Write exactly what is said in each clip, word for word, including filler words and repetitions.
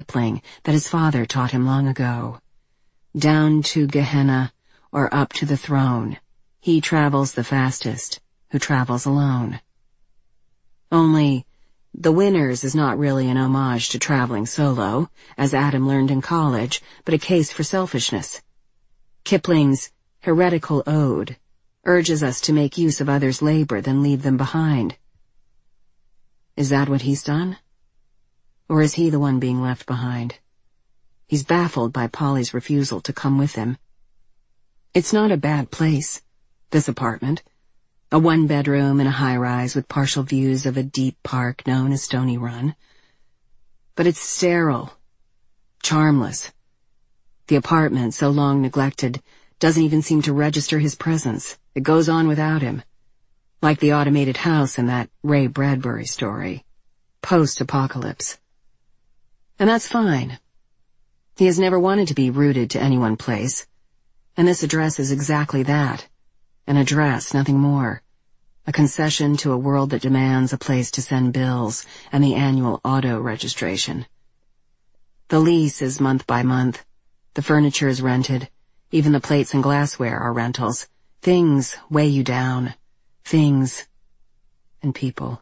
Kipling that his father taught him long ago. Down to Gehenna, or up to the throne, he travels the fastest, who travels alone. Only, The Winners is not really an homage to traveling solo, as Adam learned in college, but a case for selfishness. Kipling's heretical ode urges us to make use of others' labor than leave them behind. Is that what he's done? Or is he the one being left behind? He's baffled by Polly's refusal to come with him. It's not a bad place, this apartment. A one-bedroom in a high-rise with partial views of a deep park known as Stony Run. But it's sterile, charmless. The apartment, so long neglected, doesn't even seem to register his presence. It goes on without him. Like the automated house in that Ray Bradbury story. Post-apocalypse. And that's fine. He has never wanted to be rooted to any one place. And this address is exactly that. An address, nothing more. A concession to a world that demands a place to send bills and the annual auto registration. The lease is month by month. The furniture is rented. Even the plates and glassware are rentals. Things weigh you down. Things and people.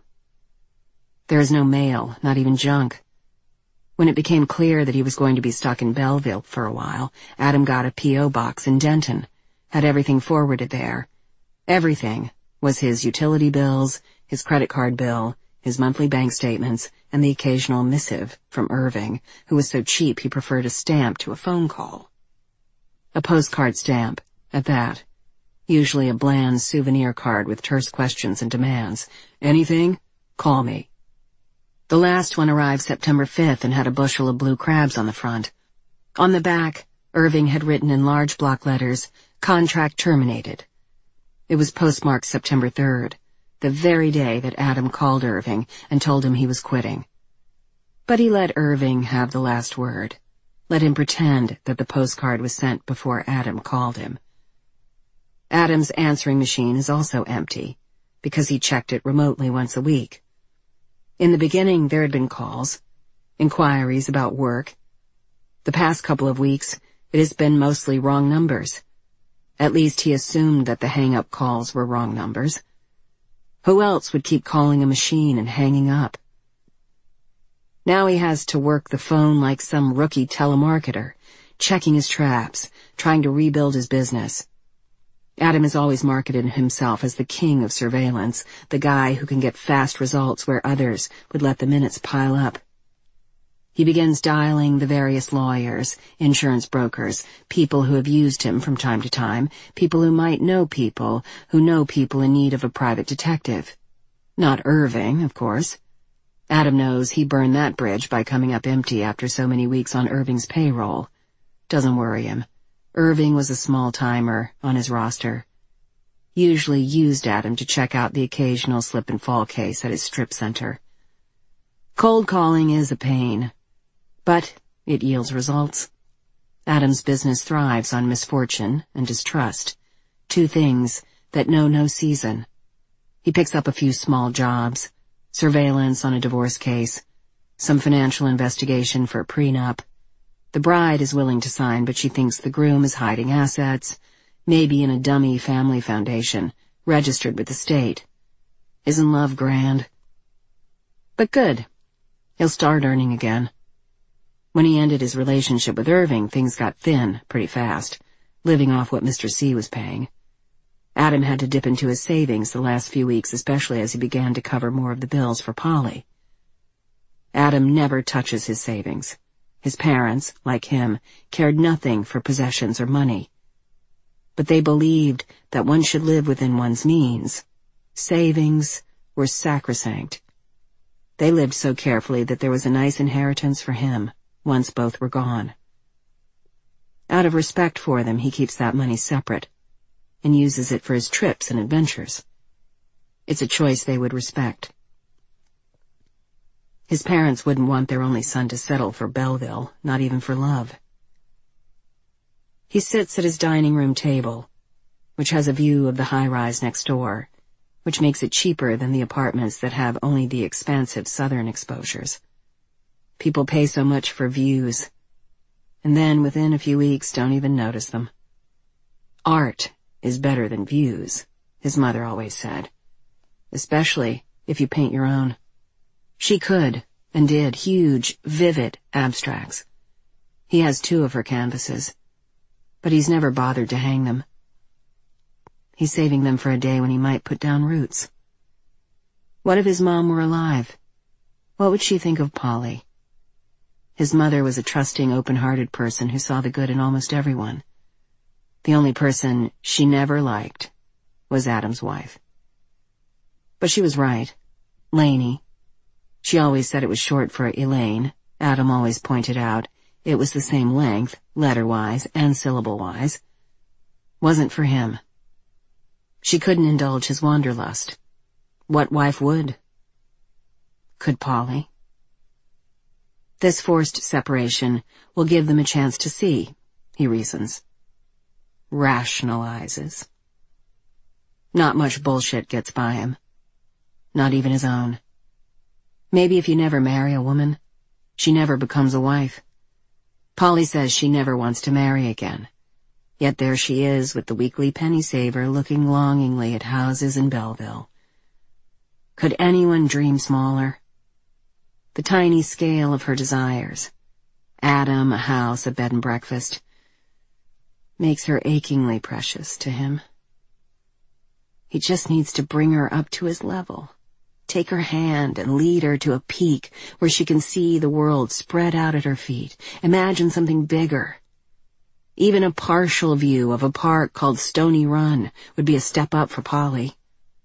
There is no mail, not even junk. When it became clear that he was going to be stuck in Belleville for a while, Adam got a P O box in Denton, had everything forwarded there. Everything was his utility bills, his credit card bill, his monthly bank statements, and the occasional missive from Irving, who was so cheap he preferred a stamp to a phone call. A postcard stamp, at that. Usually a bland souvenir card with terse questions and demands. Anything? Call me. The last one arrived September fifth and had a bushel of blue crabs on the front. On the back, Irving had written in large block letters, "Contract terminated." It was postmarked September third, the very day that Adam called Irving and told him he was quitting. But he let Irving have the last word. Let him pretend that the postcard was sent before Adam called him. Adam's answering machine is also empty, because he checked it remotely once a week. In the beginning, there had been calls, inquiries about work. The past couple of weeks, it has been mostly wrong numbers. At least he assumed that the hang-up calls were wrong numbers. Who else would keep calling a machine and hanging up? Now he has to work the phone like some rookie telemarketer, checking his traps, trying to rebuild his business. Adam has always marketed himself as the king of surveillance, the guy who can get fast results where others would let the minutes pile up. He begins dialing the various lawyers, insurance brokers, people who have used him from time to time, people who might know people who know people in need of a private detective. Not Irving, of course. Adam knows he burned that bridge by coming up empty after so many weeks on Irving's payroll. Doesn't worry him. Irving was a small-timer on his roster. Usually used Adam to check out the occasional slip-and-fall case at his strip center. Cold calling is a pain, but it yields results. Adam's business thrives on misfortune and distrust, two things that know no season. He picks up a few small jobs, surveillance on a divorce case, some financial investigation for a prenup. The bride is willing to sign, but she thinks the groom is hiding assets, maybe in a dummy family foundation, registered with the state. Isn't love grand? But good. He'll start earning again. When he ended his relationship with Irving, things got thin pretty fast, living off what Mister C was paying. Adam had to dip into his savings the last few weeks, especially as he began to cover more of the bills for Polly. Adam never touches his savings. His parents, like him, cared nothing for possessions or money. But they believed that one should live within one's means. Savings were sacrosanct. They lived so carefully that there was a nice inheritance for him, once both were gone. Out of respect for them, he keeps that money separate, and uses it for his trips and adventures. It's a choice they would respect. His parents wouldn't want their only son to settle for Belleville, not even for love. He sits at his dining room table, which has a view of the high-rise next door, which makes it cheaper than the apartments that have only the expansive southern exposures. People pay so much for views, and then within a few weeks don't even notice them. Art is better than views, his mother always said, especially if you paint your own. She could, and did, huge, vivid abstracts. He has two of her canvases, but he's never bothered to hang them. He's saving them for a day when he might put down roots. What if his mom were alive? What would she think of Polly? His mother was a trusting, open-hearted person who saw the good in almost everyone. The only person she never liked was Adam's wife. But she was right. Laney. She always said it was short for Elaine. Adam always pointed out it was the same length, letter-wise and syllable-wise. Wasn't for him. She couldn't indulge his wanderlust. What wife would? Could Polly? This forced separation will give them a chance to see, he reasons. Rationalizes. Not much bullshit gets by him. Not even his own. Maybe if you never marry a woman, she never becomes a wife. Polly says she never wants to marry again. Yet there she is with the weekly penny saver looking longingly at houses in Belleville. Could anyone dream smaller? The tiny scale of her desires. Adam, a house, a bed and breakfast. Makes her achingly precious to him. He just needs to bring her up to his level. Take her hand and lead her to a peak where she can see the world spread out at her feet. Imagine something bigger. Even a partial view of a park called Stony Run would be a step up for Polly.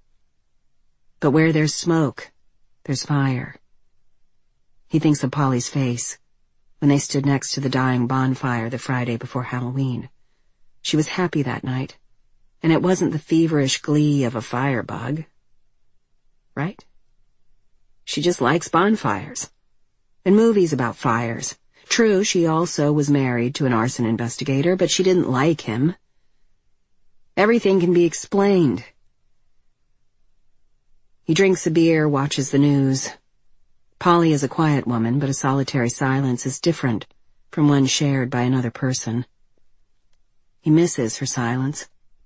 But where there's smoke, there's fire. He thinks of Polly's face when they stood next to the dying bonfire the Friday before Halloween. She was happy that night, and it wasn't the feverish glee of a firebug. Right? She just likes bonfires. And movies about fires. True, she also was married to an arson investigator, but she didn't like him. Everything can be explained. He drinks a beer, watches the news. Polly is a quiet woman, but a solitary silence is different from one shared by another person. He misses her silence.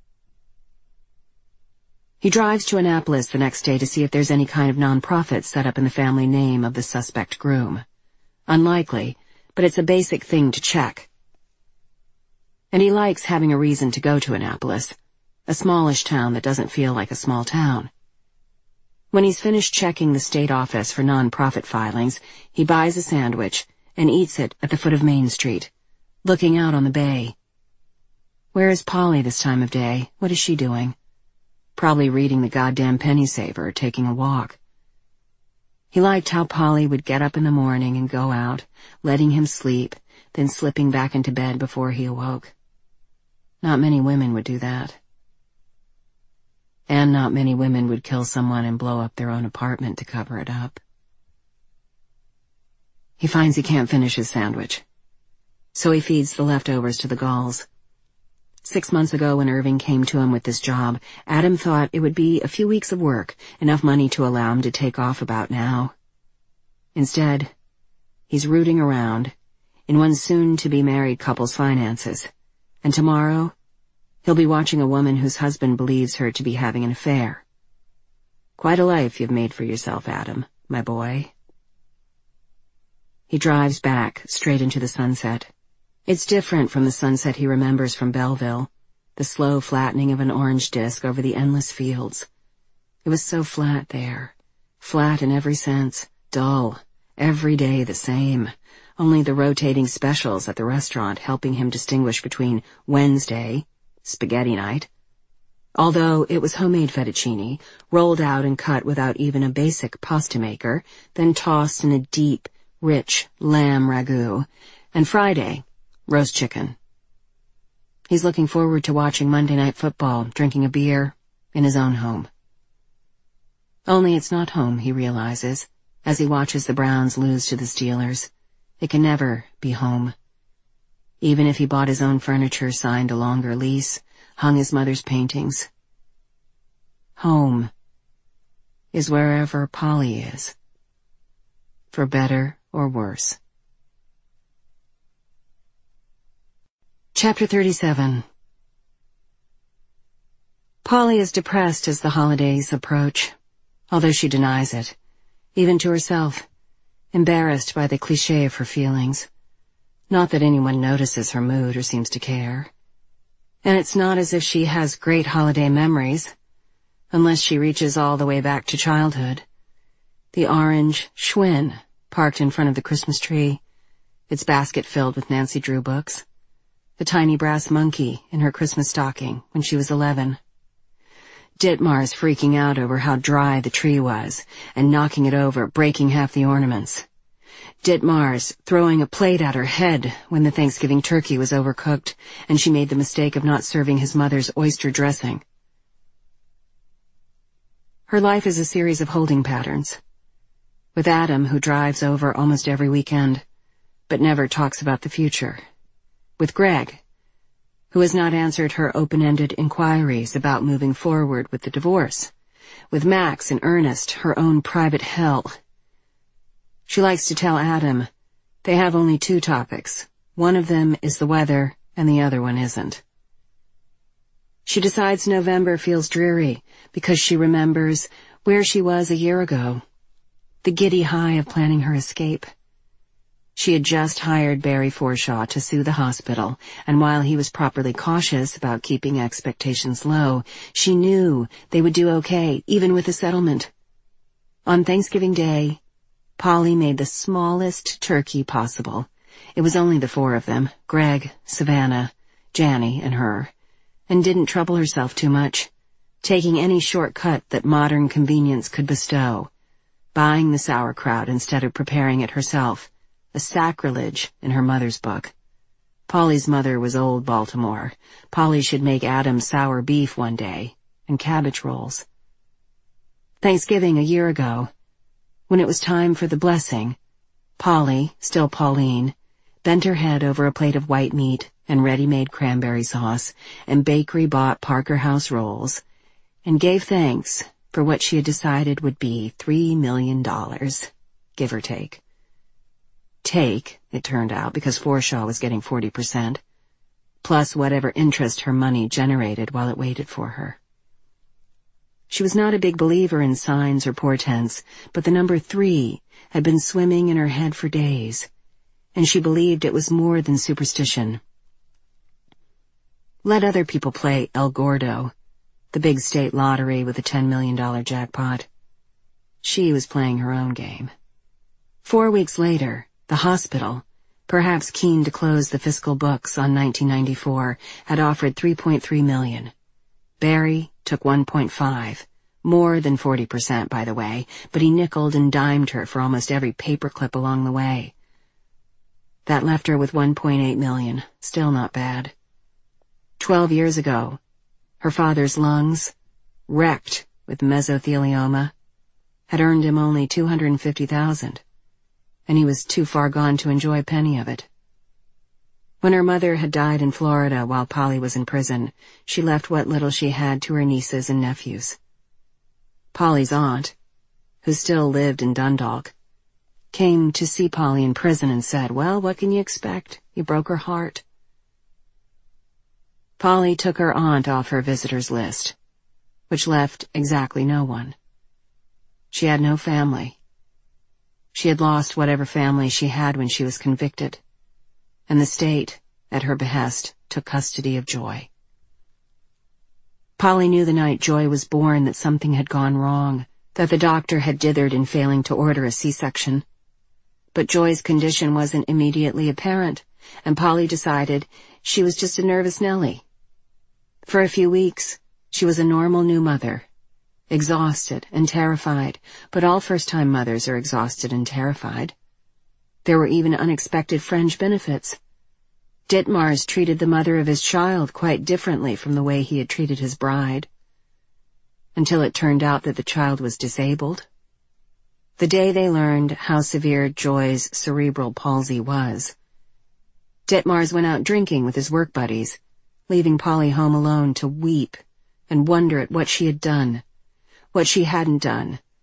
He drives to Annapolis the next day to see if there's any kind of nonprofit set up in the family name of the suspect groom. Unlikely, but it's a basic thing to check. And he likes having a reason to go to Annapolis, a smallish town that doesn't feel like a small town. When he's finished checking the state office for nonprofit filings, he buys a sandwich and eats it at the foot of Main Street, looking out on the bay. Where is Polly this time of day? What is she doing? Probably reading the goddamn penny saver or taking a walk. He liked how Polly would get up in the morning and go out, letting him sleep, then slipping back into bed before he awoke. Not many women would do that. And not many women would kill someone and blow up their own apartment to cover it up. He finds he can't finish his sandwich, so he feeds the leftovers to the gulls. Six months ago, when Irving came to him with this job, Adam thought it would be a few weeks of work, enough money to allow him to take off about now. Instead, he's rooting around in one soon-to-be-married couple's finances, and tomorrow he'll be watching a woman whose husband believes her to be having an affair. Quite a life you've made for yourself, Adam, my boy. He drives back, straight into the sunset. It's different from the sunset he remembers from Belleville, the slow flattening of an orange disk over the endless fields. It was so flat there, flat in every sense, dull, every day the same, only the rotating specials at the restaurant helping him distinguish between Wednesday, spaghetti night, although it was homemade fettuccine, rolled out and cut without even a basic pasta maker, then tossed in a deep, rich lamb ragout, and Friday, roast chicken. He's looking forward to watching Monday Night Football, drinking a beer, in his own home. Only it's not home, he realizes, as he watches the Browns lose to the Steelers. It can never be home. Even if he bought his own furniture, signed a longer lease, hung his mother's paintings. Home is wherever Polly is. For better or worse. Chapter thirty-seven. Polly is depressed as the holidays approach, although she denies it, even to herself, embarrassed by the cliché of her feelings. Not that anyone notices her mood or seems to care. And it's not as if she has great holiday memories, unless she reaches all the way back to childhood. The orange Schwinn parked in front of the Christmas tree, its basket filled with Nancy Drew books. The tiny brass monkey in her Christmas stocking when she was eleven. Ditmar's freaking out over how dry the tree was and knocking it over, breaking half the ornaments. Ditmar's throwing a plate at her head when the Thanksgiving turkey was overcooked and she made the mistake of not serving his mother's oyster dressing. Her life is a series of holding patterns. With Adam, who drives over almost every weekend, but never talks about the future. With Greg, who has not answered her open-ended inquiries about moving forward with the divorce. With Max and Ernest, her own private hell. She likes to tell Adam they have only two topics. One of them is the weather, and the other one isn't. She decides November feels dreary because she remembers where she was a year ago. The giddy high of planning her escape. She had just hired Barry Forshaw to sue the hospital, and while he was properly cautious about keeping expectations low, she knew they would do okay, even with a settlement. On Thanksgiving Day, Polly made the smallest turkey possible. It was only the four of them, Greg, Savannah, Janny, and her, and didn't trouble herself too much, taking any shortcut that modern convenience could bestow, buying the sauerkraut instead of preparing it herself. A sacrilege in her mother's book. Polly's mother was old Baltimore. Polly should make Adam sour beef one day, and cabbage rolls. Thanksgiving a year ago, when it was time for the blessing, Polly, still Pauline, bent her head over a plate of white meat and ready-made cranberry sauce and bakery-bought Parker House rolls, and gave thanks for what she had decided would be three million dollars, give or take. Take, it turned out, because Forshaw was getting forty percent, plus whatever interest her money generated while it waited for her. She was not a big believer in signs or portents, but the number three had been swimming in her head for days, and she believed it was more than superstition. Let other people play El Gordo, the big state lottery with a ten million dollars jackpot. She was playing her own game. Four weeks later, the hospital, perhaps keen to close the fiscal books on nineteen ninety-four, had offered three point three million dollars. Barry took one point five, more than forty percent, by the way, but he nickeled and dimed her for almost every paperclip along the way. That left her with one point eight million dollars, still not bad. Twelve years ago, her father's lungs, wrecked with mesothelioma, had earned him only two hundred fifty thousand dollars. And he was too far gone to enjoy a penny of it. When her mother had died in Florida while Polly was in prison, she left what little she had to her nieces and nephews. Polly's aunt, who still lived in Dundalk, came to see Polly in prison and said, "Well, what can you expect? You broke her heart." Polly took her aunt off her visitors list, which left exactly no one. She had no family. She had lost whatever family she had when she was convicted, and the state, at her behest, took custody of Joy. Polly knew the night Joy was born that something had gone wrong, that the doctor had dithered in failing to order a C-section. But Joy's condition wasn't immediately apparent, and Polly decided she was just a nervous Nellie. For a few weeks, she was a normal new mother, exhausted and terrified, but all first-time mothers are exhausted and terrified. There were even unexpected fringe benefits. Ditmars treated the mother of his child quite differently from the way he had treated his bride, until it turned out that the child was disabled. The day they learned how severe Joy's cerebral palsy was, Ditmars went out drinking with his work buddies, leaving Polly home alone to weep and wonder at what she had done, what she hadn't done,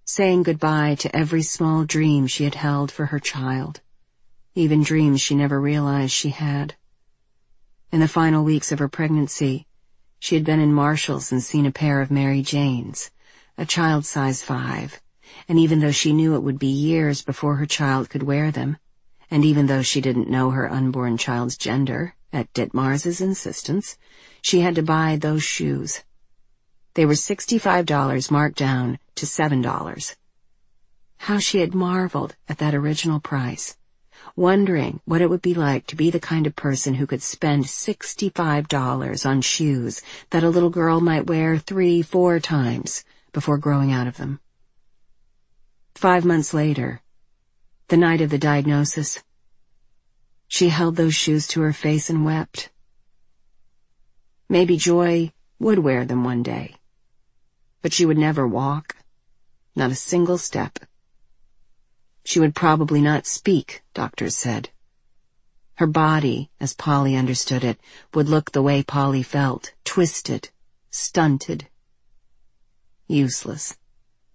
saying goodbye to every small dream she had held for her child, even dreams she never realized she had. In the final weeks of her pregnancy, she had been in Marshall's and seen a pair of Mary Janes, a child size five, and even though she knew it would be years before her child could wear them, and even though she didn't know her unborn child's gender, at Ditmars's insistence, she had to buy those shoes. They were sixty-five dollars marked down to seven dollars. How she had marveled at that original price, wondering what it would be like to be the kind of person who could spend sixty-five dollars on shoes that a little girl might wear three, four times before growing out of them. Five months later, the night of the diagnosis, she held those shoes to her face and wept. Maybe Joy would wear them one day, but she would never walk, not a single step. She would probably not speak, doctors said. Her body, as Polly understood it, would look the way Polly felt, twisted, stunted, useless.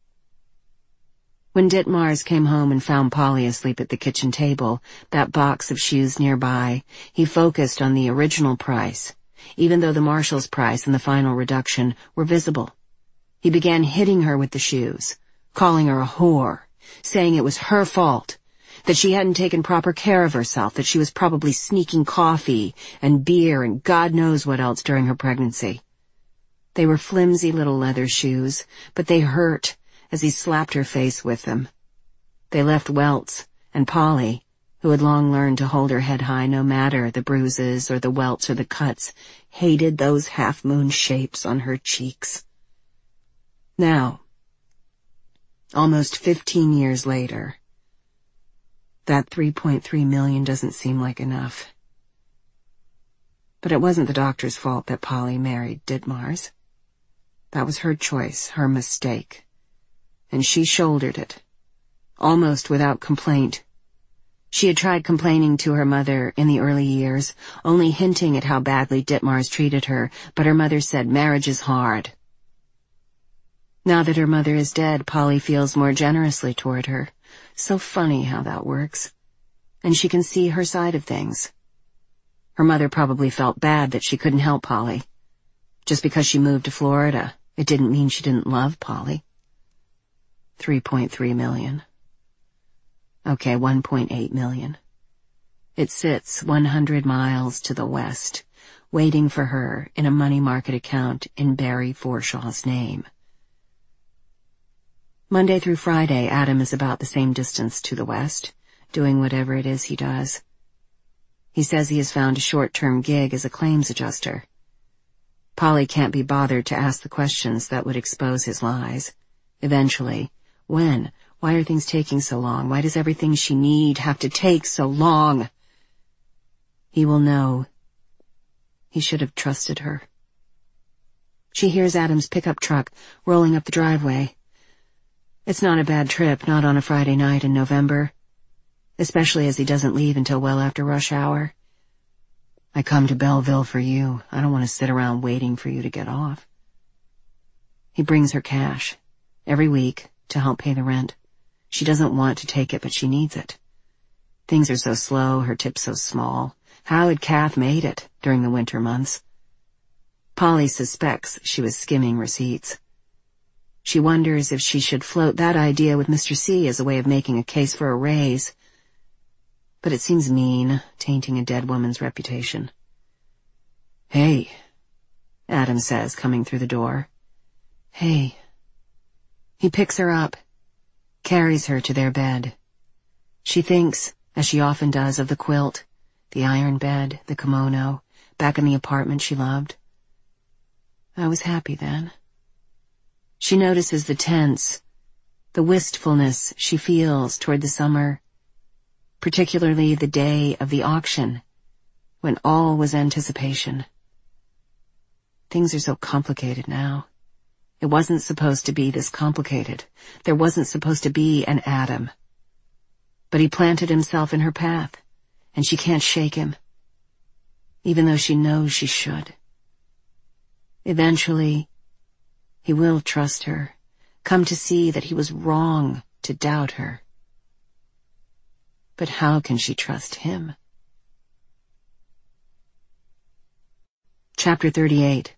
When Ditmars came home and found Polly asleep at the kitchen table, that box of shoes nearby, he focused on the original price, even though the Marshall's price and the final reduction were visible. He began hitting her with the shoes, calling her a whore, saying it was her fault, that she hadn't taken proper care of herself, that she was probably sneaking coffee and beer and God knows what else during her pregnancy. They were flimsy little leather shoes, but they hurt as he slapped her face with them. They left welts, and Polly, who had long learned to hold her head high no matter the bruises or the welts or the cuts, hated those half-moon shapes on her cheeks. Now, almost fifteen years later, that three point three million doesn't seem like enough. But it wasn't the doctor's fault that Polly married Ditmars. That was her choice, her mistake. And she shouldered it, almost without complaint. She had tried complaining to her mother in the early years, only hinting at how badly Ditmars treated her, but her mother said marriage is hard. Now that her mother is dead, Polly feels more generously toward her. So funny how that works. And she can see her side of things. Her mother probably felt bad that she couldn't help Polly. Just because she moved to Florida, it didn't mean she didn't love Polly. three point three million. Okay, one point eight million. It sits one hundred miles to the west, waiting for her in a money market account in Barry Forshaw's name. Monday through Friday, Adam is about the same distance to the west, doing whatever it is he does. He says he has found a short-term gig as a claims adjuster. Polly can't be bothered to ask the questions that would expose his lies. Eventually, when? Why are things taking so long? Why does everything she need have to take so long? He will know. He should have trusted her. She hears Adam's pickup truck rolling up the driveway. It's not a bad trip, not on a Friday night in November, especially as he doesn't leave until well after rush hour. I come to Belleville for you. I don't want to sit around waiting for you to get off. He brings her cash, every week, to help pay the rent. She doesn't want to take it, but she needs it. Things are so slow, her tip's so small. How had Kath made it during the winter months? Polly suspects she was skimming receipts. She wonders if she should float that idea with Mister C as a way of making a case for a raise. But it seems mean, tainting a dead woman's reputation. Hey, Adam says, coming through the door. Hey. He picks her up, carries her to their bed. She thinks, as she often does, of the quilt, the iron bed, the kimono, back in the apartment she loved. I was happy then. She notices the tense, the wistfulness she feels toward the summer, particularly the day of the auction, when all was anticipation. Things are so complicated now. It wasn't supposed to be this complicated. There wasn't supposed to be an Adam. But he planted himself in her path, and she can't shake him, even though she knows she should. Eventually, he will trust her, come to see that he was wrong to doubt her. But how can she trust him? Chapter thirty-eight.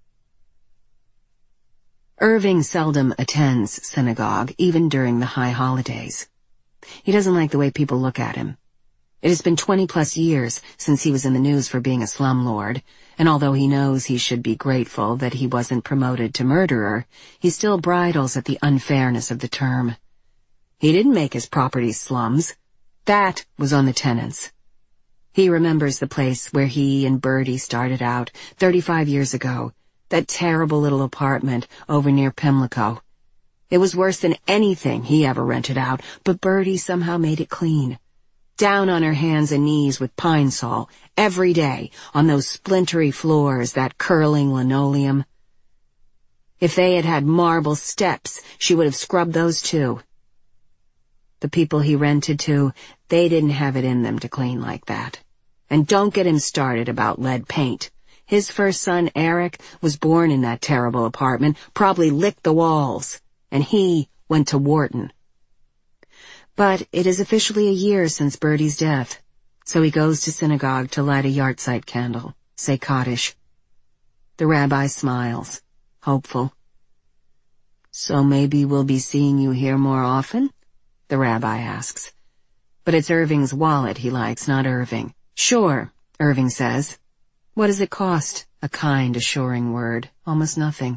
Irving seldom attends synagogue, even during the high holidays. He doesn't like the way people look at him. It has been twenty-plus years since he was in the news for being a slumlord, and although he knows he should be grateful that he wasn't promoted to murderer, he still bridles at the unfairness of the term. He didn't make his property slums. That was on the tenants. He remembers the place where he and Bertie started out thirty-five years ago, that terrible little apartment over near Pimlico. It was worse than anything he ever rented out, but Bertie somehow made it clean. Down on her hands and knees with pine sol, every day, on those splintery floors, that curling linoleum. If they had had marble steps, she would have scrubbed those too. The people he rented to, they didn't have it in them to clean like that. And don't get him started about lead paint. His first son, Eric, was born in that terrible apartment, probably licked the walls, and he went to Wharton. But it is officially a year since Bertie's death, so he goes to synagogue to light a yahrzeit candle, say Kaddish. The rabbi smiles, hopeful. So maybe we'll be seeing you here more often? The rabbi asks. But it's Irving's wallet he likes, not Irving. Sure, Irving says. What does it cost? A kind, assuring word. Almost nothing.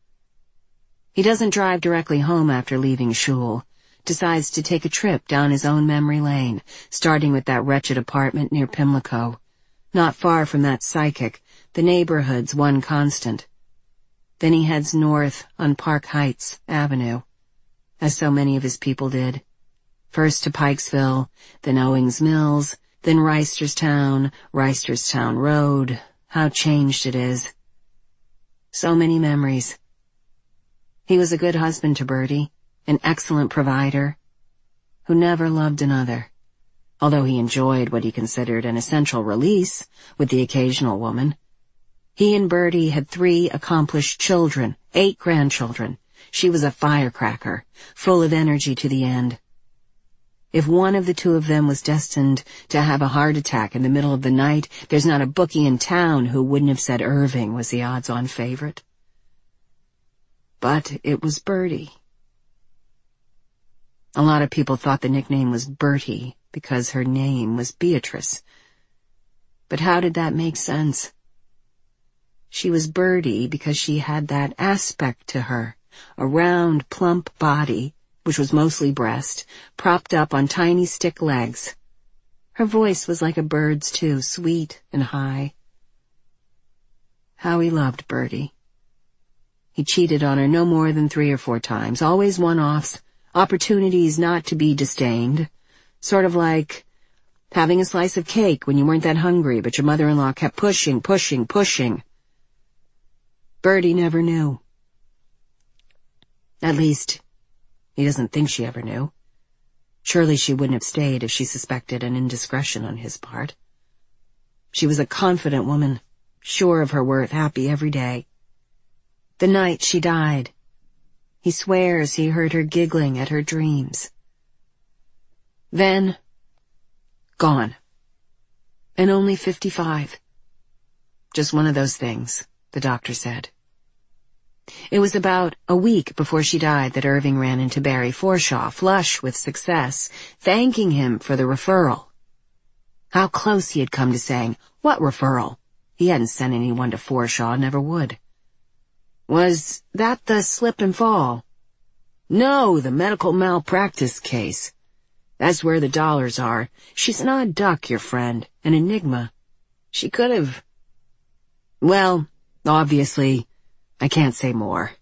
He doesn't drive directly home after leaving shul. Decides to take a trip down his own memory lane, starting with that wretched apartment near Pimlico. Not far from that psychic, the neighborhood's one constant. Then he heads north on Park Heights Avenue, as so many of his people did. First to Pikesville, then Owings Mills, then Reisterstown, Reisterstown Road. How changed it is. So many memories. He was a good husband to Bertie, an excellent provider, who never loved another, although he enjoyed what he considered an essential release with the occasional woman. He and Bertie had three accomplished children, eight grandchildren. She was a firecracker, full of energy to the end. If one of the two of them was destined to have a heart attack in the middle of the night, there's not a bookie in town who wouldn't have said Irving was the odds-on favorite. But it was Bertie. A lot of people thought the nickname was Bertie because her name was Beatrice. But how did that make sense? She was Bertie because she had that aspect to her, a round, plump body, which was mostly breast, propped up on tiny stick legs. Her voice was like a bird's too, sweet and high. How he loved Bertie. He cheated on her no more than three or four times, always one-offs, opportunities not to be disdained, sort of like having a slice of cake when you weren't that hungry, but your mother-in-law kept pushing, pushing, pushing. Bertie never knew. At least, he doesn't think she ever knew. Surely she wouldn't have stayed if she suspected an indiscretion on his part. She was a confident woman, sure of her worth, happy every day. The night she died, he swears he heard her giggling at her dreams. Then, gone. And only fifty-five. Just one of those things, the doctor said. It was about a week before she died that Irving ran into Barry Forshaw, flush with success, thanking him for the referral. How close he had come to saying, "What referral?" He hadn't sent anyone to Forshaw, never would. Was that the slip and fall? No, the medical malpractice case. That's where the dollars are. She's an odd duck, your friend, an enigma. She could have... Well, obviously, I can't say more.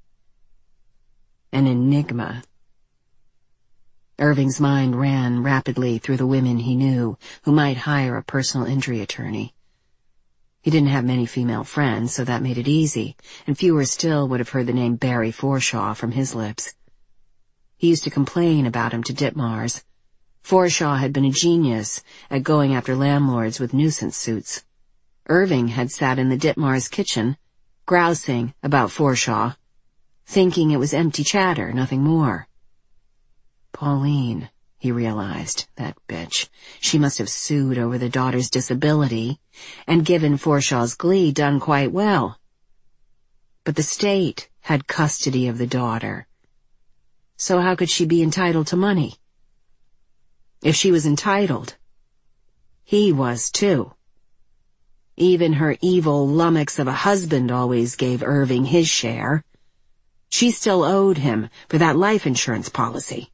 An enigma. Irving's mind ran rapidly through the women he knew who might hire a personal injury attorney. He didn't have many female friends, so that made it easy, and fewer still would have heard the name Barry Forshaw from his lips. He used to complain about him to Ditmars. Forshaw had been a genius at going after landlords with nuisance suits. Irving had sat in the Ditmars kitchen, grousing about Forshaw. thinking it was empty chatter, nothing more. Pauline, he realized, that bitch. She must have sued over the daughter's disability, and given Forshaw's glee, done quite well. But the state had custody of the daughter. So how could she be entitled to money? If she was entitled, he was too. Even her evil lummox of a husband always gave Irving his share. She still owed him for that life insurance policy.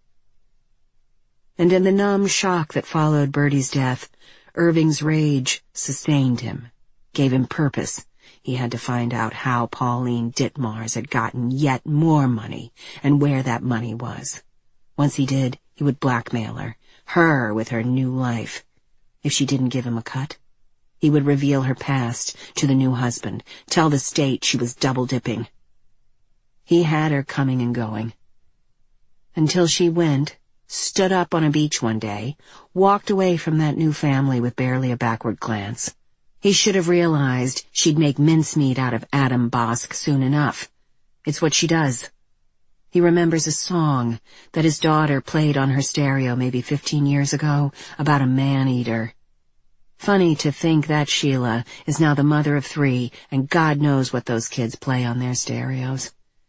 And in the numb shock that followed Bertie's death, Irving's rage sustained him, gave him purpose. He had to find out how Pauline Ditmars had gotten yet more money and where that money was. Once he did, he would blackmail her, her with her new life. If she didn't give him a cut, he would reveal her past to the new husband, tell the state she was double-dipping. He had her coming and going. Until she went, stood up on a beach one day, walked away from that new family with barely a backward glance. He should have realized she'd make mincemeat out of Adam Bosk soon enough. It's what she does. He remembers a song that his daughter played on her stereo maybe fifteen years ago about a man-eater. Funny to think that Sheila is now the mother of three, and God knows what those kids play on their stereos.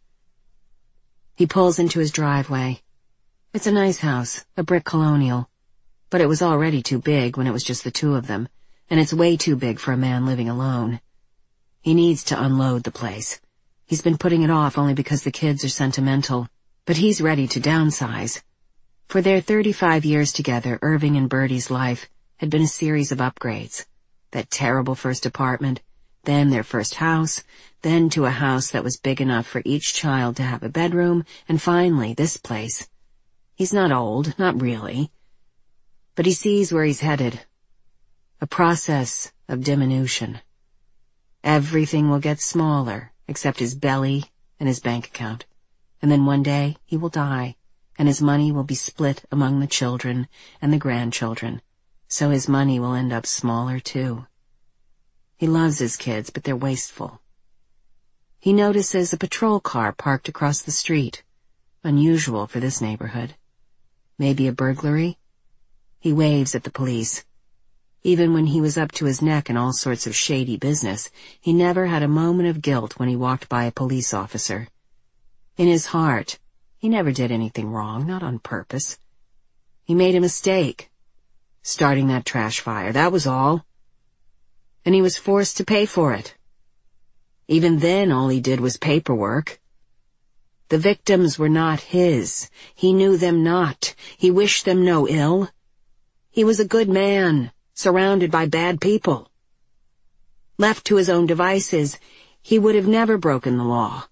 He pulls into his driveway. It's a nice house, a brick colonial, but it was already too big when it was just the two of them, and it's way too big for a man living alone. He needs to unload the place. He's been putting it off only because the kids are sentimental, but he's ready to downsize. For their thirty-five years together, Irving and Bertie's life had been a series of upgrades. That terrible first apartment, then their first house, then to a house that was big enough for each child to have a bedroom, and finally this place. He's not old, not really, but he sees where he's headed. A process of diminution. Everything will get smaller, except his belly and his bank account. And then one day he will die, and his money will be split among the children and the grandchildren, so his money will end up smaller too. He loves his kids, but they're wasteful. He notices a patrol car parked across the street. Unusual for this neighborhood. Maybe a burglary? He waves at the police. Even when he was up to his neck in all sorts of shady business, he never had a moment of guilt when he walked by a police officer. In his heart, he never did anything wrong, not on purpose. He made a mistake. Starting that trash fire, that was all. And he was forced to pay for it. Even then, all he did was paperwork. The victims were not his. He knew them not. He wished them no ill. He was a good man, surrounded by bad people. Left to his own devices, he would have never broken the law.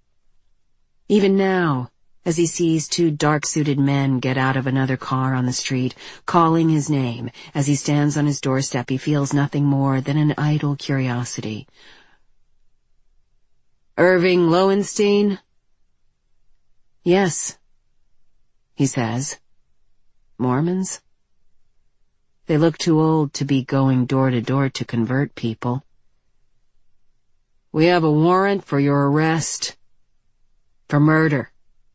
Even now, as he sees two dark-suited men get out of another car on the street, calling his name, as he stands on his doorstep, he feels nothing more than an idle curiosity. Irving Lowenstein? Yes, he says. Mormons? They look too old to be going door to door to convert people. We have a warrant for your arrest. For murder.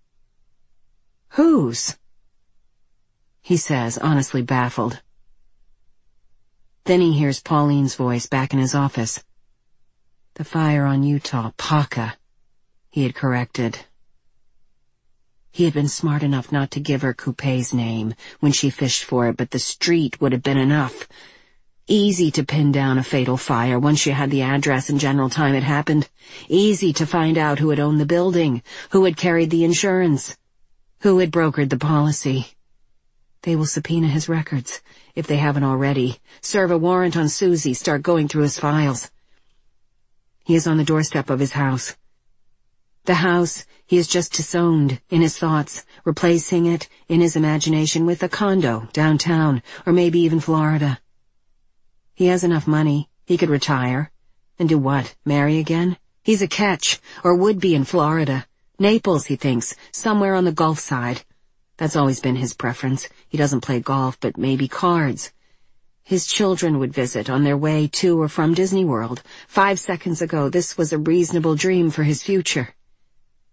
Whose? He says, honestly baffled. Then he hears Pauline's voice back in his office. The fire on Utah, Paca, he had corrected. He had been smart enough not to give her Coupe's name when she fished for it, but the street would have been enough. Easy to pin down a fatal fire once you had the address and general time it happened. Easy to find out who had owned the building, who had carried the insurance, who had brokered the policy. They will subpoena his records, if they haven't already, serve a warrant on Susie, start going through his files. He is on the doorstep of his house. The house he has just disowned in his thoughts, replacing it in his imagination with a condo downtown, or maybe even Florida. He has enough money, he could retire. And do what, marry again? He's a catch, or would be in Florida. Naples, he thinks, somewhere on the Gulf side. That's always been his preference. He doesn't play golf, but maybe cards. His children would visit on their way to or from Disney World. Five seconds ago, this was a reasonable dream for his future.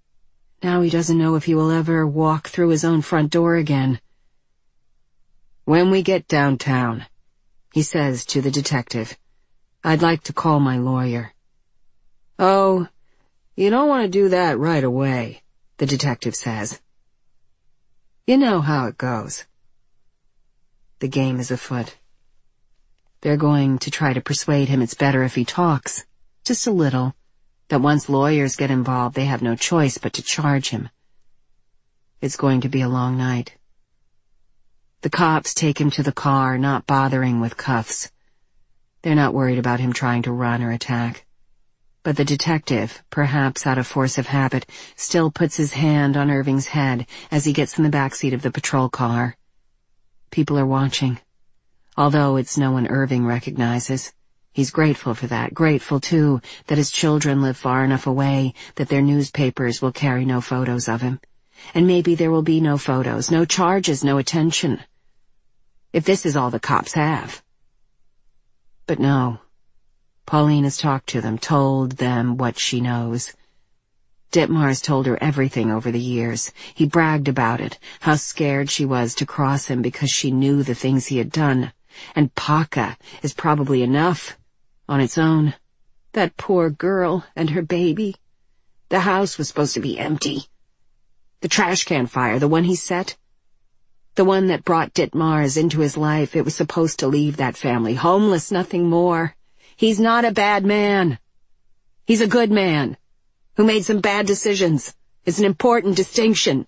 Now he doesn't know if he will ever walk through his own front door again. "When we get downtown," he says to the detective, "I'd like to call my lawyer." "Oh, you don't want to do that right away," the detective says. "You know how it goes." The game is afoot. They're going to try to persuade him it's better if he talks, just a little, that once lawyers get involved they have no choice but to charge him. It's going to be a long night. The cops take him to the car, not bothering with cuffs. They're not worried about him trying to run or attack. But the detective, perhaps out of force of habit, still puts his hand on Irving's head as he gets in the backseat of the patrol car. People are watching. Although it's no one Irving recognizes. He's grateful for that, grateful, too, that his children live far enough away that their newspapers will carry no photos of him. And maybe there will be no photos, no charges, no attention. If this is all the cops have. But no. Pauline has talked to them, told them what she knows. Ditmar's told her everything over the years. He bragged about it, how scared she was to cross him because she knew the things he had done. And Paca is probably enough, on its own. That poor girl and her baby. The house was supposed to be empty. The trash can fire, the one he set, the one that brought Ditmars into his life, it was supposed to leave that family homeless, nothing more. He's not a bad man. He's a good man who made some bad decisions. It's an important distinction.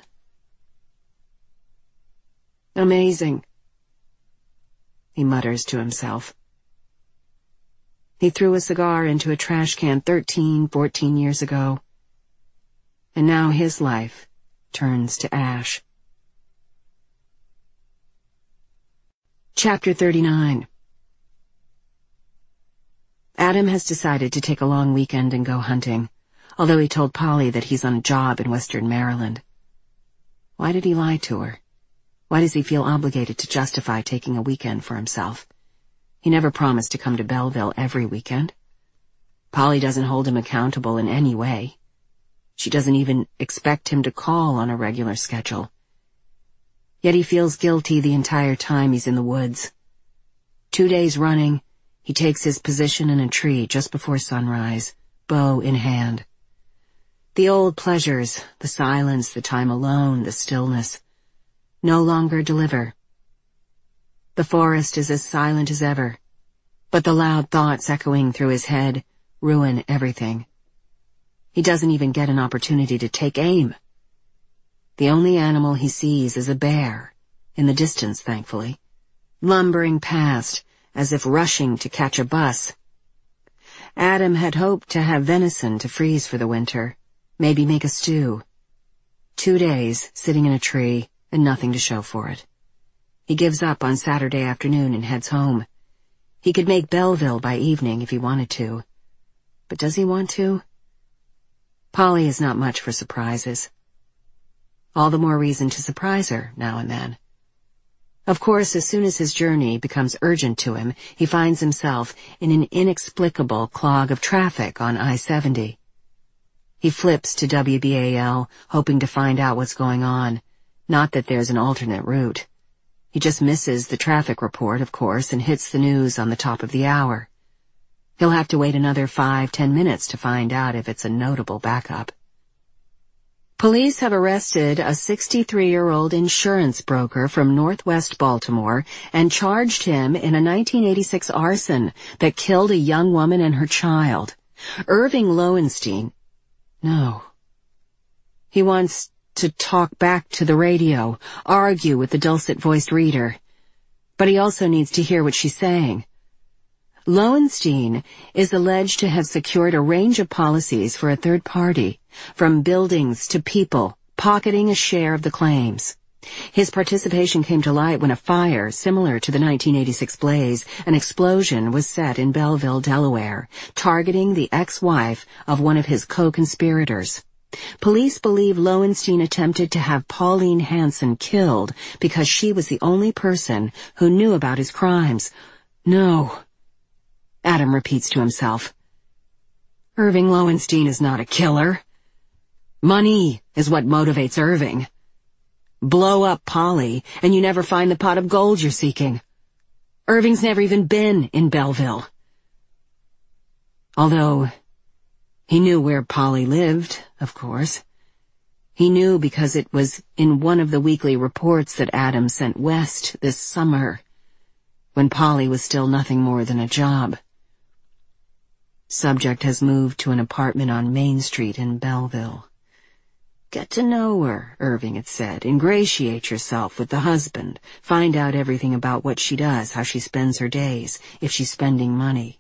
Amazing, he mutters to himself. He threw a cigar into a trash can thirteen, fourteen years ago. And now his life turns to ash. Chapter thirty-nine. Adam has decided to take a long weekend and go hunting, although he told Polly that he's on a job in Western Maryland. Why did he lie to her? Why does he feel obligated to justify taking a weekend for himself? He never promised to come to Belleville every weekend. Polly doesn't hold him accountable in any way. She doesn't even expect him to call on a regular schedule. Yet he feels guilty the entire time he's in the woods. Two days running, he takes his position in a tree just before sunrise, bow in hand. The old pleasures, the silence, the time alone, the stillness, no longer deliver. The forest is as silent as ever, but the loud thoughts echoing through his head ruin everything. He doesn't even get an opportunity to take aim. The only animal he sees is a bear, in the distance, thankfully, lumbering past as if rushing to catch a bus. Adam had hoped to have venison to freeze for the winter, maybe make a stew. Two days sitting in a tree and nothing to show for it. He gives up on Saturday afternoon and heads home. He could make Belleville by evening if he wanted to. But does he want to? Polly is not much for surprises. All the more reason to surprise her now and then. Of course, as soon as his journey becomes urgent to him, he finds himself in an inexplicable clog of traffic on I seventy. He flips to W B A L, hoping to find out what's going on. Not that there's an alternate route. He just misses the traffic report, of course, and hits the news on the top of the hour. He'll have to wait another five, ten minutes to find out if it's a notable backup. Police have arrested a sixty-three-year-old insurance broker from Northwest Baltimore and charged him in a nineteen eighty-six arson that killed a young woman and her child. Irving Lowenstein. No. He wants to talk back to the radio, argue with the dulcet-voiced reader. But he also needs to hear what she's saying. Lowenstein is alleged to have secured a range of policies for a third party, from buildings to people, pocketing a share of the claims. His participation came to light when a fire, similar to the nineteen eighty-six blaze, an explosion was set in Belleville, Delaware, targeting the ex-wife of one of his co-conspirators. Police believe Lowenstein attempted to have Pauline Hanson killed because she was the only person who knew about his crimes. No. Adam repeats to himself. Irving Lowenstein is not a killer. Money is what motivates Irving. Blow up Polly, and you never find the pot of gold you're seeking. Irving's never even been in Belleville. Although, he knew where Polly lived, of course. He knew because it was in one of the weekly reports that Adam sent west this summer, when Polly was still nothing more than a job. Subject has moved to an apartment on Main Street in Belleville. Get to know her, Irving had said. Ingratiate yourself with the husband. Find out everything about what she does, how she spends her days, if she's spending money.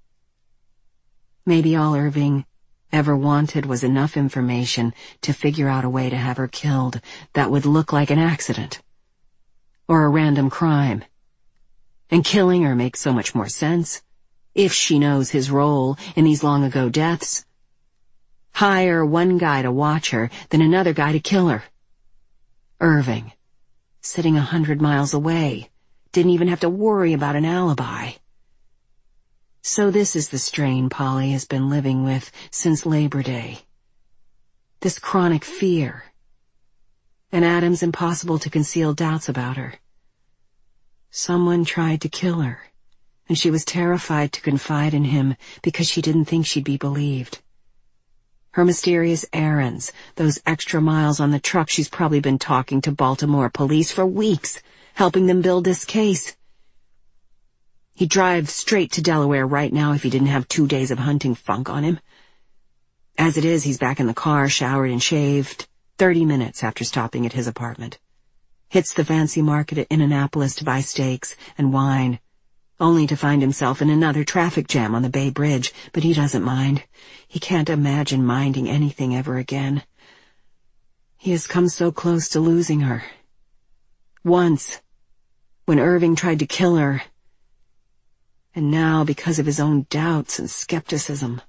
Maybe all Irving ever wanted was enough information to figure out a way to have her killed that would look like an accident. Or a random crime. And killing her makes so much more sense, if she knows his role in these long-ago deaths. Hire one guy to watch her, then another guy to kill her. Irving, sitting a hundred miles away, didn't even have to worry about an alibi. So this is the strain Polly has been living with since Labor Day. This chronic fear. And Adam's impossible to conceal doubts about her. Someone tried to kill her, and she was terrified to confide in him because she didn't think she'd be believed. Her mysterious errands, those extra miles on the truck, she's probably been talking to Baltimore police for weeks, helping them build this case. He'd drive straight to Delaware right now if he didn't have two days of hunting funk on him. As it is, he's back in the car, showered and shaved, thirty minutes after stopping at his apartment. Hits the fancy market at Indianapolis to buy steaks and wine, only to find himself in another traffic jam on the Bay Bridge, but he doesn't mind. He can't imagine minding anything ever again. He has come so close to losing her. Once, when Irving tried to kill her, and now because of his own doubts and skepticism.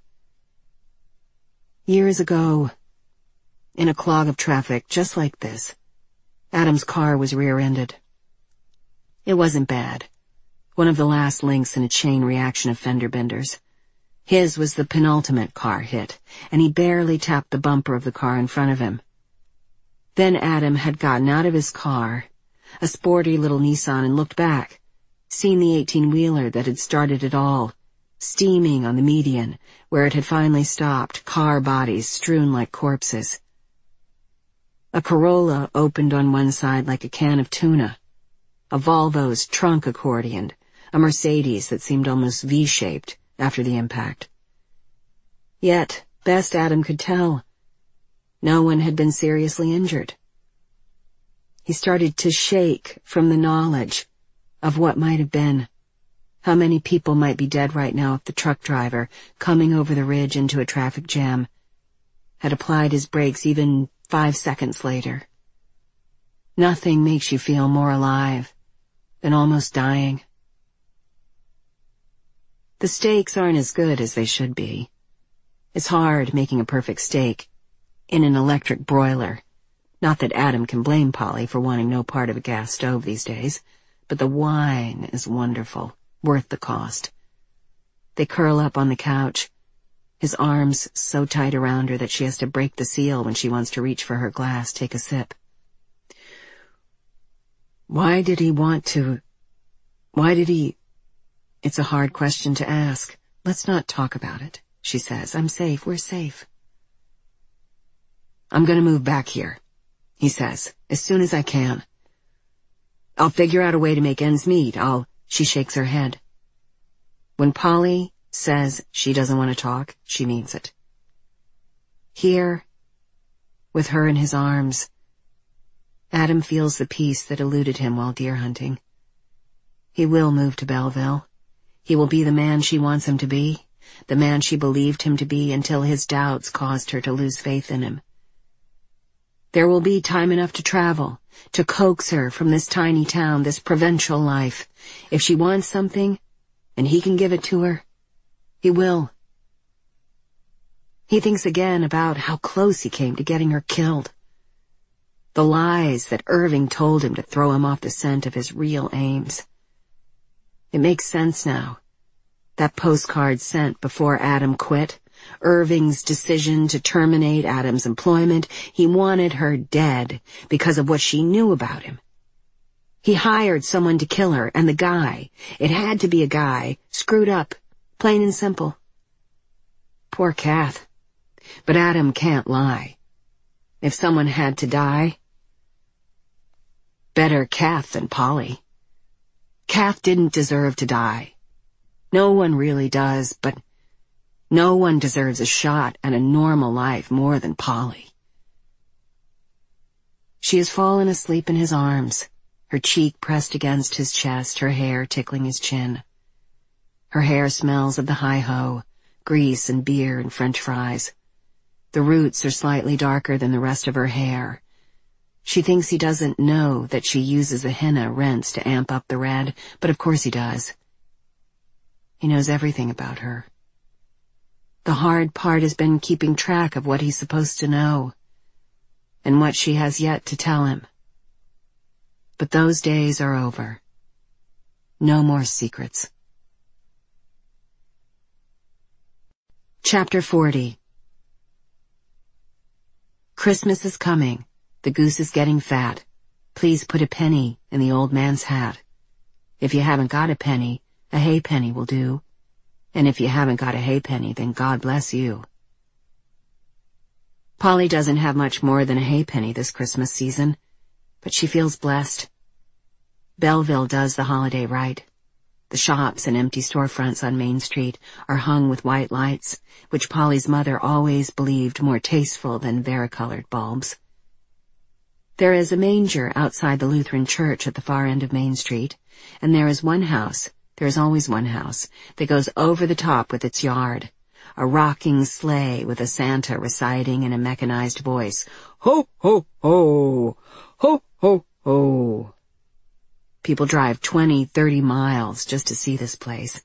Years ago, in a clog of traffic just like this, Adam's car was rear-ended. It wasn't bad. One of the last links in a chain reaction of fender benders. His was the penultimate car hit, and he barely tapped the bumper of the car in front of him. Then Adam had gotten out of his car, a sporty little Nissan, and looked back, seen the eighteen-wheeler that had started it all, steaming on the median, where it had finally stopped, car bodies strewn like corpses. A Corolla opened on one side like a can of tuna, a Volvo's trunk accordioned, a Mercedes that seemed almost V-shaped after the impact. Yet, best Adam could tell, no one had been seriously injured. He started to shake from the knowledge of what might have been. How many people might be dead right now if the truck driver, coming over the ridge into a traffic jam, had applied his brakes even five seconds later. Nothing makes you feel more alive than almost dying. The steaks aren't as good as they should be. It's hard making a perfect steak in an electric broiler. Not that Adam can blame Polly for wanting no part of a gas stove these days, but the wine is wonderful, worth the cost. They curl up on the couch, his arms so tight around her that she has to break the seal when she wants to reach for her glass, take a sip. Why did he want to... Why did he... It's a hard question to ask. Let's not talk about it, she says. I'm safe, we're safe. I'm gonna move back here, he says, as soon as I can. I'll figure out a way to make ends meet. I'll... She shakes her head. When Polly says she doesn't want to talk, she means it. Here, with her in his arms, Adam feels the peace that eluded him while deer hunting. He will move to Belleville. He will be the man she wants him to be, the man she believed him to be until his doubts caused her to lose faith in him. There will be time enough to travel, to coax her from this tiny town, this provincial life. If she wants something, and he can give it to her, he will. He thinks again about how close he came to getting her killed. The lies that Irving told him to throw him off the scent of his real aims. It makes sense now. That postcard sent before Adam quit, Irving's decision to terminate Adam's employment. He wanted her dead because of what she knew about him. He hired someone to kill her, and the guy, it had to be a guy, screwed up, plain and simple. Poor Kath. But Adam can't lie. If someone had to die, better Kath than Polly. Kath didn't deserve to die. No one really does, but no one deserves a shot at a normal life more than Polly. She has fallen asleep in his arms, her cheek pressed against his chest, her hair tickling his chin. Her hair smells of the hi-ho, grease and beer and French fries. The roots are slightly darker than the rest of her hair. She thinks he doesn't know that she uses a henna rinse to amp up the red, but of course he does. He knows everything about her. The hard part has been keeping track of what he's supposed to know, and what she has yet to tell him. But those days are over. No more secrets. Chapter forty. Christmas is coming. The goose is getting fat. Please put a penny in the old man's hat. If you haven't got a penny, a halfpenny will do. And if you haven't got a halfpenny, then God bless you. Polly doesn't have much more than a halfpenny this Christmas season, but she feels blessed. Belleville does the holiday right. The shops and empty storefronts on Main Street are hung with white lights, which Polly's mother always believed more tasteful than varicolored bulbs. There is a manger outside the Lutheran church at the far end of Main Street, and there is one house, there is always one house, that goes over the top with its yard. A rocking sleigh with a Santa reciting in a mechanized voice, "Ho, ho, ho! Ho, ho, ho!" People drive twenty, thirty miles just to see this place.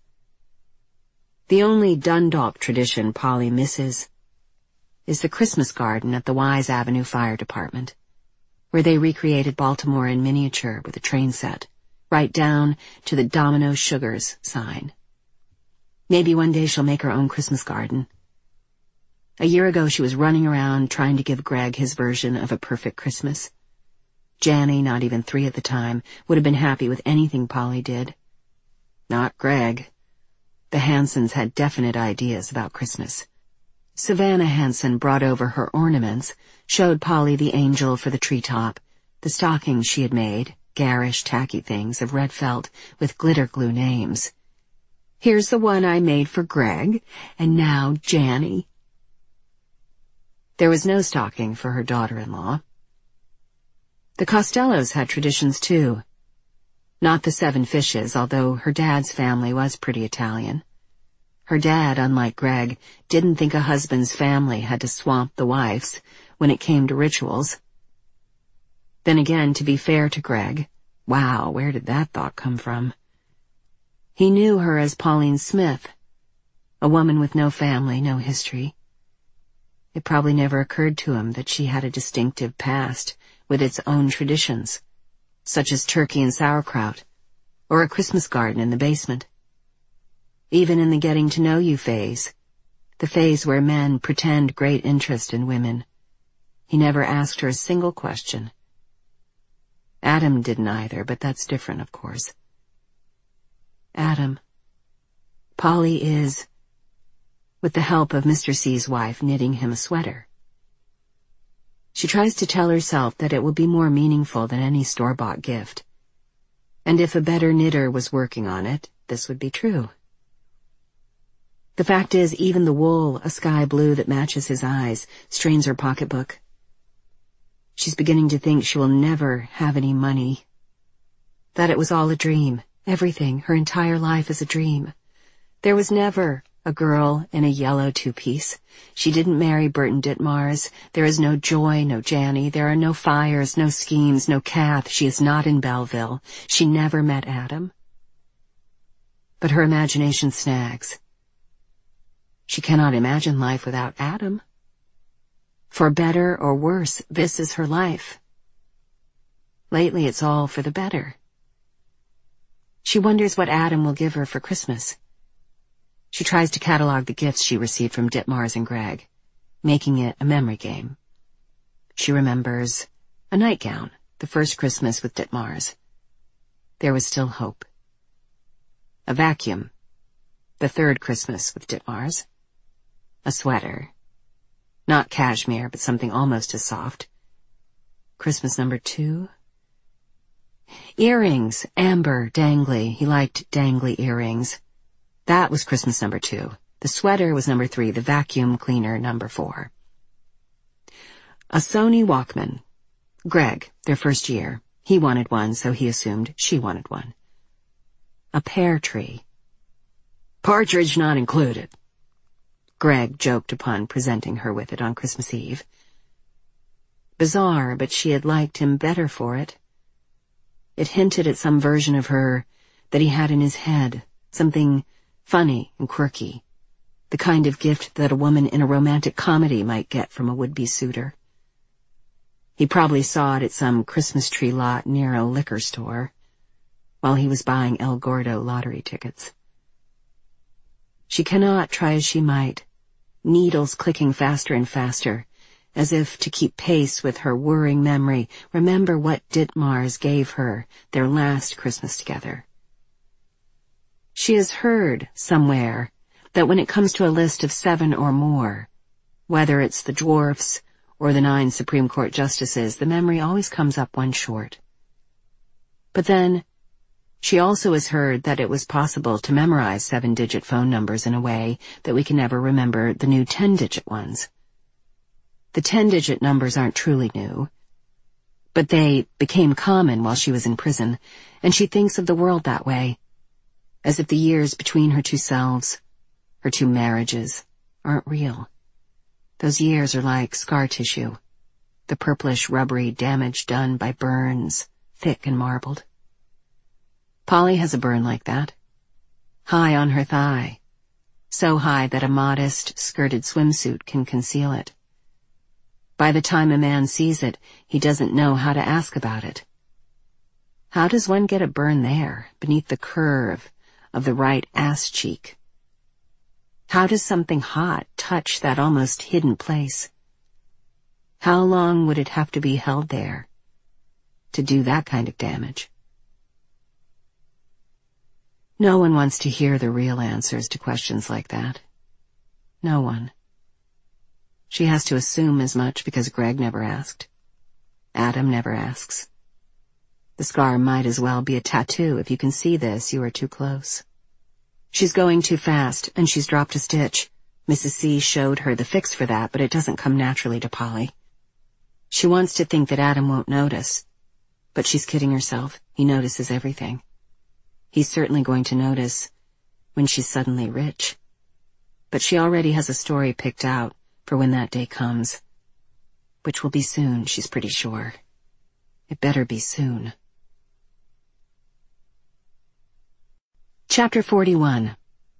The only Dundalk tradition Polly misses is the Christmas garden at the Wise Avenue Fire Department, where they recreated Baltimore in miniature with a train set, right down to the Domino Sugars sign. Maybe one day she'll make her own Christmas garden. A year ago she was running around trying to give Greg his version of a perfect Christmas. Janny, not even three at the time, would have been happy with anything Polly did. Not Greg. The Hansons had definite ideas about Christmas. Savannah Hanson brought over her ornaments, showed Polly the angel for the treetop, the stockings she had made, garish, tacky things of red felt with glitter glue names. "Here's the one I made for Greg, and now Janny." There was no stocking for her daughter-in-law. The Costellos had traditions, too. Not the seven fishes, although her dad's family was pretty Italian. Her dad, unlike Greg, didn't think a husband's family had to swamp the wife's when it came to rituals. Then again, to be fair to Greg, wow, where did that thought come from? He knew her as Pauline Smith, a woman with no family, no history. It probably never occurred to him that she had a distinctive past with its own traditions, such as turkey and sauerkraut, or a Christmas garden in the basement. Even in the getting-to-know-you phase, the phase where men pretend great interest in women, he never asked her a single question. Adam didn't either, but that's different, of course. Adam. Polly is, with the help of Mister C's wife, knitting him a sweater. She tries to tell herself that it will be more meaningful than any store-bought gift. And if a better knitter was working on it, this would be true. The fact is, even the wool, a sky blue that matches his eyes, strains her pocketbook. She's beginning to think she will never have any money. That it was all a dream. Everything, her entire life is a dream. There was never a girl in a yellow two-piece. She didn't marry Burton Ditmars. There is no Joy, no Janny. There are no fires, no schemes, no Kath. She is not in Belleville. She never met Adam. But her imagination snags. She cannot imagine life without Adam. For better or worse, this is her life. Lately, it's all for the better. She wonders what Adam will give her for Christmas. She tries to catalog the gifts she received from Ditmars and Greg, making it a memory game. She remembers a nightgown, the first Christmas with Ditmars. There was still hope. A vacuum, the third Christmas with Ditmars. A sweater, not cashmere, but something almost as soft. Christmas number two. Earrings, amber, dangly. He liked dangly earrings. That was Christmas number two. The sweater was number three, the vacuum cleaner number four. A Sony Walkman. Greg, their first year. He wanted one, so he assumed she wanted one. A pear tree. Partridge not included. Greg joked upon presenting her with it on Christmas Eve. Bizarre, but she had liked him better for it. It hinted at some version of her that he had in his head, something funny and quirky, the kind of gift that a woman in a romantic comedy might get from a would-be suitor. He probably saw it at some Christmas tree lot near a liquor store, while he was buying El Gordo lottery tickets. She cannot, try as she might, needles clicking faster and faster, as if to keep pace with her whirring memory, remember what Ditmars gave her their last Christmas together. She has heard, somewhere, that when it comes to a list of seven or more, whether it's the dwarfs or the nine Supreme Court justices, the memory always comes up one short. But then, she also has heard that it was possible to memorize seven-digit phone numbers in a way that we can never remember the new ten-digit ones. The ten-digit numbers aren't truly new, but they became common while she was in prison, and she thinks of the world that way, as if the years between her two selves, her two marriages, aren't real. Those years are like scar tissue, the purplish, rubbery damage done by burns, thick and marbled. Polly has a burn like that, high on her thigh, so high that a modest, skirted swimsuit can conceal it. By the time a man sees it, he doesn't know how to ask about it. How does one get a burn there, beneath the curve of the right ass cheek? How does something hot touch that almost hidden place? How long would it have to be held there to do that kind of damage? No one wants to hear the real answers to questions like that. No one. She has to assume as much because Greg never asked. Adam never asks. The scar might as well be a tattoo. If you can see this, you are too close. She's going too fast, and she's dropped a stitch. Missus C showed her the fix for that, but it doesn't come naturally to Polly. She wants to think that Adam won't notice, but she's kidding herself. He notices everything. He's certainly going to notice when she's suddenly rich. But she already has a story picked out for when that day comes, which will be soon, she's pretty sure. It better be soon. Chapter forty-one.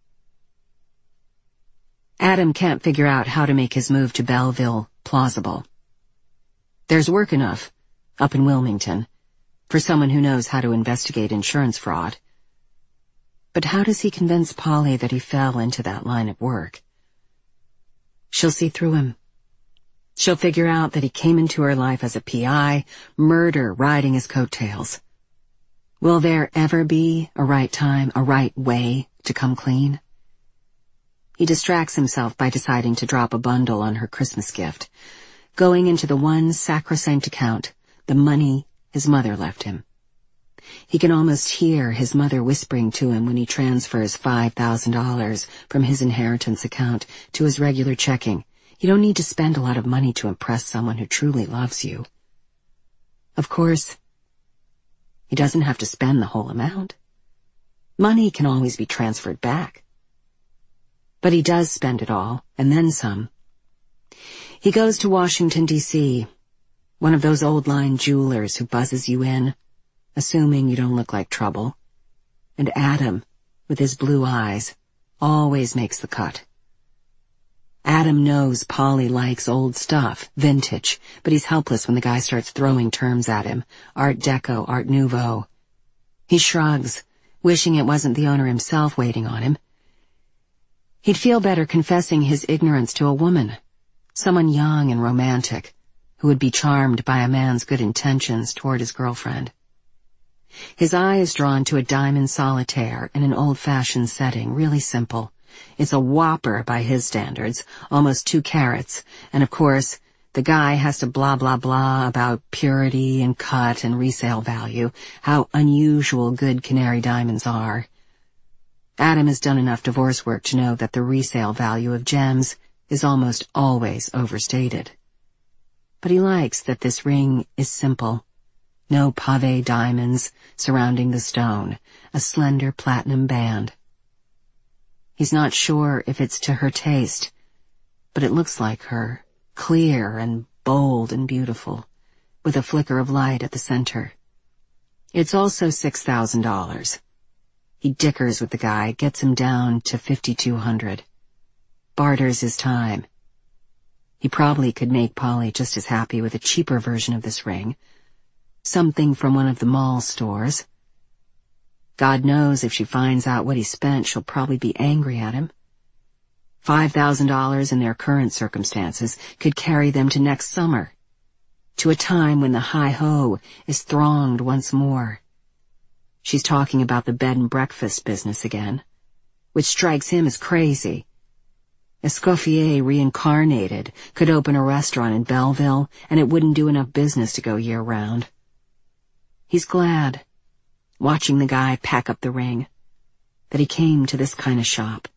Adam can't figure out how to make his move to Belleville plausible. There's work enough, up in Wilmington, for someone who knows how to investigate insurance fraud. But how does he convince Polly that he fell into that line of work? She'll see through him. She'll figure out that he came into her life as a P I, murder riding his coattails. Will there ever be a right time, a right way to come clean? He distracts himself by deciding to drop a bundle on her Christmas gift, going into the one sacrosanct account, the money his mother left him. He can almost hear his mother whispering to him when he transfers five thousand dollars from his inheritance account to his regular checking. You don't need to spend a lot of money to impress someone who truly loves you. Of course, he doesn't have to spend the whole amount. Money can always be transferred back. But he does spend it all, and then some. He goes to Washington, D C, one of those old-line jewelers who buzzes you in, assuming you don't look like trouble. And Adam, with his blue eyes, always makes the cut. Adam knows Polly likes old stuff, vintage, but he's helpless when the guy starts throwing terms at him, Art Deco, Art Nouveau. He shrugs, wishing it wasn't the owner himself waiting on him. He'd feel better confessing his ignorance to a woman, someone young and romantic, who would be charmed by a man's good intentions toward his girlfriend. His eye is drawn to a diamond solitaire in an old-fashioned setting, really simple. It's a whopper by his standards, almost two carats, and of course, the guy has to blah blah blah about purity and cut and resale value, how unusual good canary diamonds are. Adam has done enough divorce work to know that the resale value of gems is almost always overstated. But he likes that this ring is simple. No pave diamonds surrounding the stone, a slender platinum band. He's not sure if it's to her taste, but it looks like her, clear and bold and beautiful, with a flicker of light at the center. It's also six thousand dollars. He dickers with the guy, gets him down to fifty-two hundred. Barters his time. He probably could make Polly just as happy with a cheaper version of this ring, something from one of the mall stores. God knows if she finds out what he spent, she'll probably be angry at him. Five thousand dollars in their current circumstances could carry them to next summer, to a time when the hi-ho is thronged once more. She's talking about the bed and breakfast business again, which strikes him as crazy. Escoffier reincarnated could open a restaurant in Belleville, and it wouldn't do enough business to go year-round. He's glad, watching the guy pack up the ring, that he came to this kind of shop.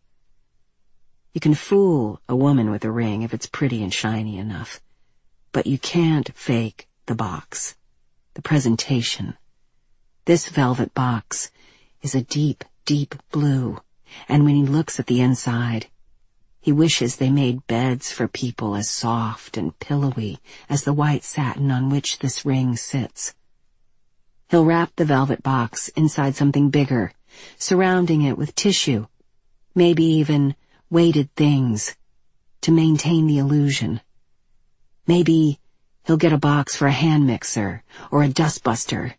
You can fool a woman with a ring if it's pretty and shiny enough, but you can't fake the box, the presentation. This velvet box is a deep, deep blue, and when he looks at the inside, he wishes they made beds for people as soft and pillowy as the white satin on which this ring sits. He'll wrap the velvet box inside something bigger, surrounding it with tissue, maybe even weighted things, to maintain the illusion. Maybe he'll get a box for a hand mixer or a dustbuster.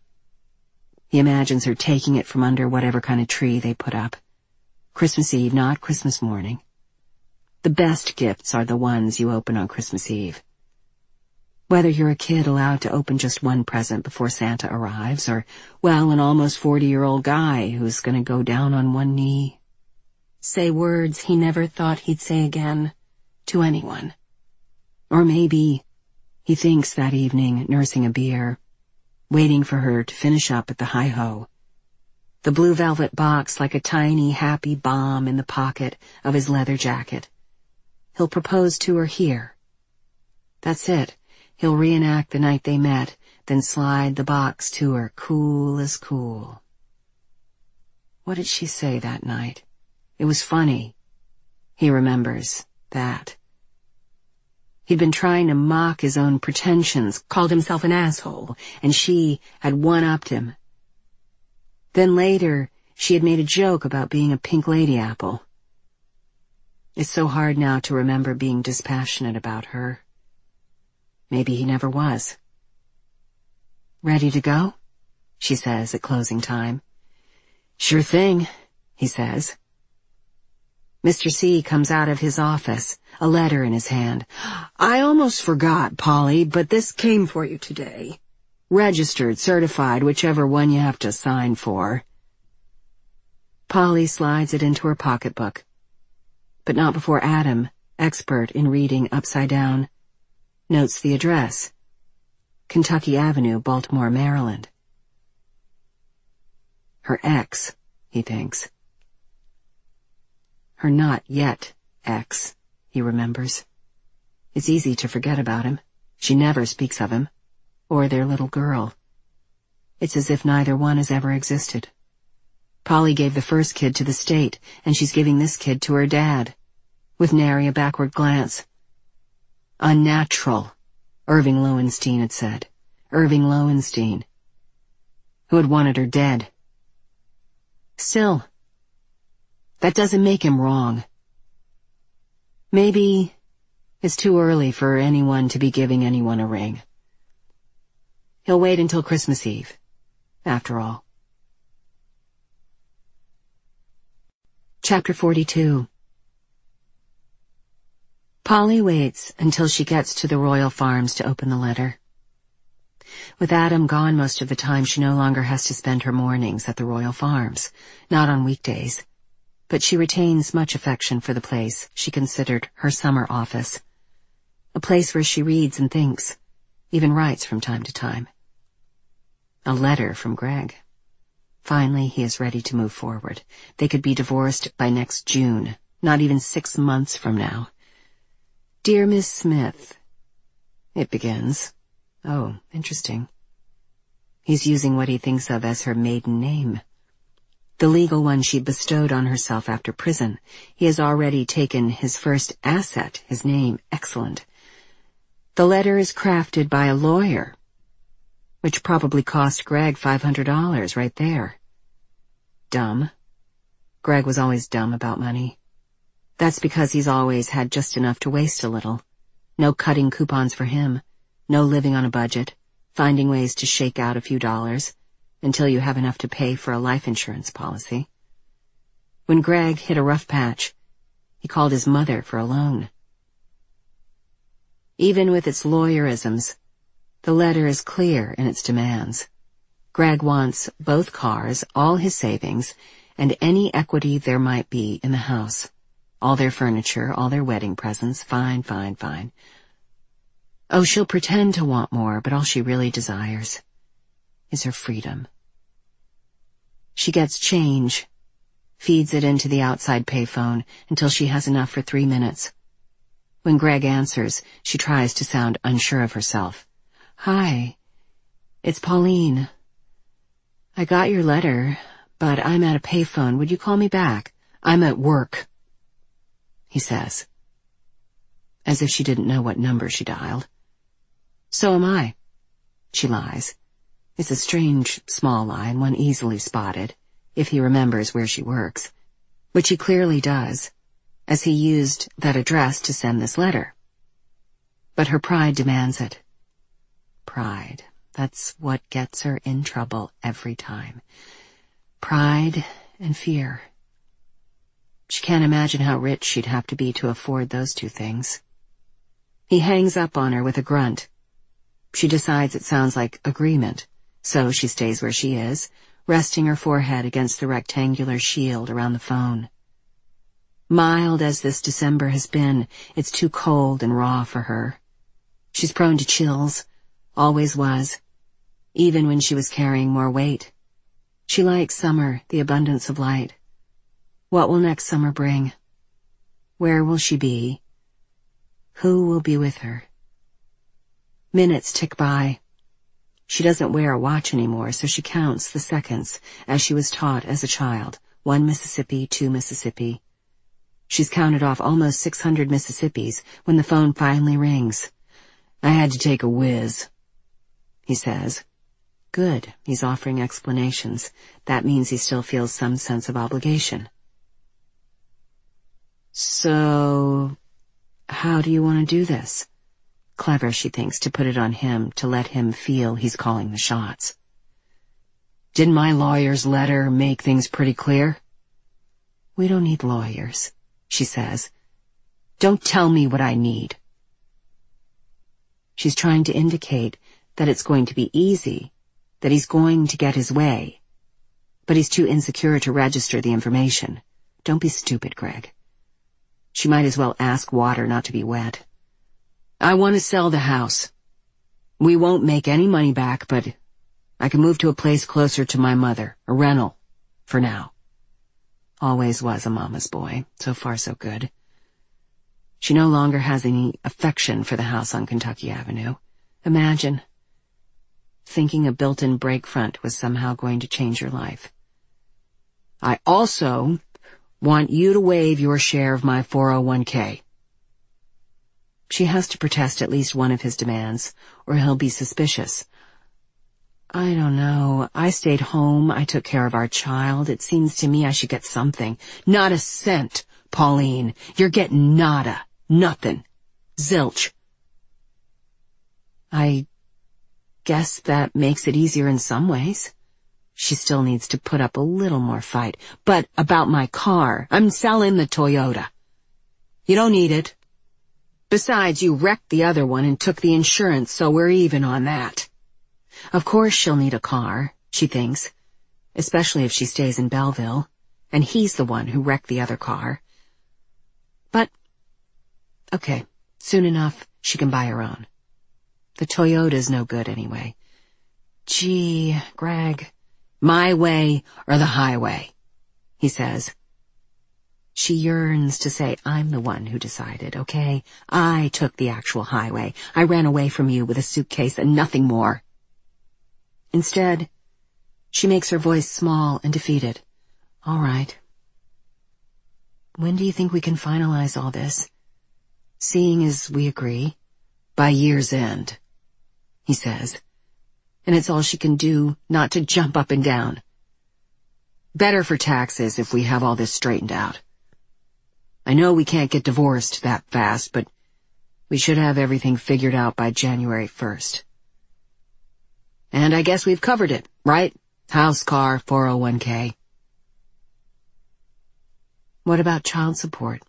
He imagines her taking it from under whatever kind of tree they put up. Christmas Eve, not Christmas morning. The best gifts are the ones you open on Christmas Eve. Whether you're a kid allowed to open just one present before Santa arrives, or, well, an almost forty-year-old guy who's gonna go down on one knee, say words he never thought he'd say again to anyone. Or maybe he thinks that evening, nursing a beer, waiting for her to finish up at the hi-ho, the blue velvet box like a tiny, happy bomb in the pocket of his leather jacket. He'll propose to her here. That's it. He'll reenact the night they met, then slide the box to her, cool as cool. What did she say that night? It was funny. He remembers that. He'd been trying to mock his own pretensions, called himself an asshole, and she had one-upped him. Then later, she had made a joke about being a pink lady apple. It's so hard now to remember being dispassionate about her. Maybe he never was. Ready to go? She says at closing time. Sure thing, he says. Mister C comes out of his office, a letter in his hand. I almost forgot, Polly, but this came for you today. Registered, certified, whichever one you have to sign for. Polly slides it into her pocketbook, but not before Adam, expert in reading upside down, notes the address. Kentucky Avenue, Baltimore, Maryland. Her ex, he thinks. Her not yet ex, he remembers. It's easy to forget about him. She never speaks of him, or their little girl. It's as if neither one has ever existed. Polly gave the first kid to the state, and she's giving this kid to her dad, with nary a backward glance. Unnatural, Irving Lowenstein had said. Irving Lowenstein, who had wanted her dead. Still, that doesn't make him wrong. Maybe it's too early for anyone to be giving anyone a ring. He'll wait until Christmas Eve, after all. Chapter forty-two. Polly waits until she gets to the Royal Farms to open the letter. With Adam gone most of the time, she no longer has to spend her mornings at the Royal Farms, not on weekdays. But she retains much affection for the place she considered her summer office, a place where she reads and thinks, even writes from time to time. A letter from Greg. Finally, he is ready to move forward. They could be divorced by next June, not even six months from now. Dear Miss Smith, it begins. Oh, interesting. He's using what he thinks of as her maiden name. The legal one she bestowed on herself after prison. He has already taken his first asset, his name. Excellent. The letter is crafted by a lawyer, which probably cost Greg five hundred dollars right there. Dumb. Greg was always dumb about money. That's because he's always had just enough to waste a little. No cutting coupons for him. No living on a budget, finding ways to shake out a few dollars until you have enough to pay for a life insurance policy. When Greg hit a rough patch, he called his mother for a loan. Even with its lawyerisms, the letter is clear in its demands. Greg wants both cars, all his savings, and any equity there might be in the house. All their furniture, all their wedding presents, fine, fine, fine. Oh, she'll pretend to want more, but all she really desires is her freedom. She gets change, feeds it into the outside payphone until she has enough for three minutes. When Greg answers, she tries to sound unsure of herself. Hi, it's Pauline. I got your letter, but I'm at a payphone. Would you call me back? I'm at work, he says, as if she didn't know what number she dialed. So am I, she lies. It's a strange, small lie, and one easily spotted, if he remembers where she works, which he clearly does, as he used that address to send this letter. But her pride demands it. Pride, that's what gets her in trouble every time. Pride and fear. She can't imagine how rich she'd have to be to afford those two things. He hangs up on her with a grunt. She decides it sounds like agreement, so she stays where she is, resting her forehead against the rectangular shield around the phone. Mild as this December has been, it's too cold and raw for her. She's prone to chills, always was, even when she was carrying more weight. She likes summer, the abundance of light. What will next summer bring? Where will she be? Who will be with her? Minutes tick by. She doesn't wear a watch anymore, so she counts the seconds, as she was taught as a child. One Mississippi, two Mississippi. She's counted off almost six hundred Mississippis when the phone finally rings. I had to take a whiz, he says. Good, he's offering explanations. That means he still feels some sense of obligation. So, how do you want to do this? Clever, she thinks, to put it on him, to let him feel he's calling the shots. Didn't my lawyer's letter make things pretty clear? We don't need lawyers, she says. Don't tell me what I need. She's trying to indicate that it's going to be easy, that he's going to get his way. But he's too insecure to register the information. Don't be stupid, Greg. She might as well ask water not to be wet. I want to sell the house. We won't make any money back, but I can move to a place closer to my mother, a rental, for now. Always was a mama's boy. So far, so good. She no longer has any affection for the house on Kentucky Avenue. Imagine thinking a built-in brake front was somehow going to change your life. I also want you to waive your share of my four oh one k. She has to protest at least one of his demands, or he'll be suspicious. I don't know. I stayed home. I took care of our child. It seems to me I should get something. Not a cent, Pauline. You're getting nada. Nothing. Zilch. I guess that makes it easier in some ways. She still needs to put up a little more fight. But about my car, I'm selling the Toyota. You don't need it. Besides, you wrecked the other one and took the insurance, so we're even on that. Of course she'll need a car, she thinks, especially if she stays in Belleville, and he's the one who wrecked the other car. But, okay, soon enough, she can buy her own. The Toyota's no good anyway. Gee, Greg, my way or the highway, he says. She yearns to say, I'm the one who decided, okay? I took the actual highway. I ran away from you with a suitcase and nothing more. Instead, she makes her voice small and defeated. All right. When do you think we can finalize all this? Seeing as we agree, by year's end, he says. And it's all she can do not to jump up and down. Better for taxes if we have all this straightened out. I know we can't get divorced that fast, but we should have everything figured out by January first. And I guess we've covered it, right? House, car, four oh one k. What about child support?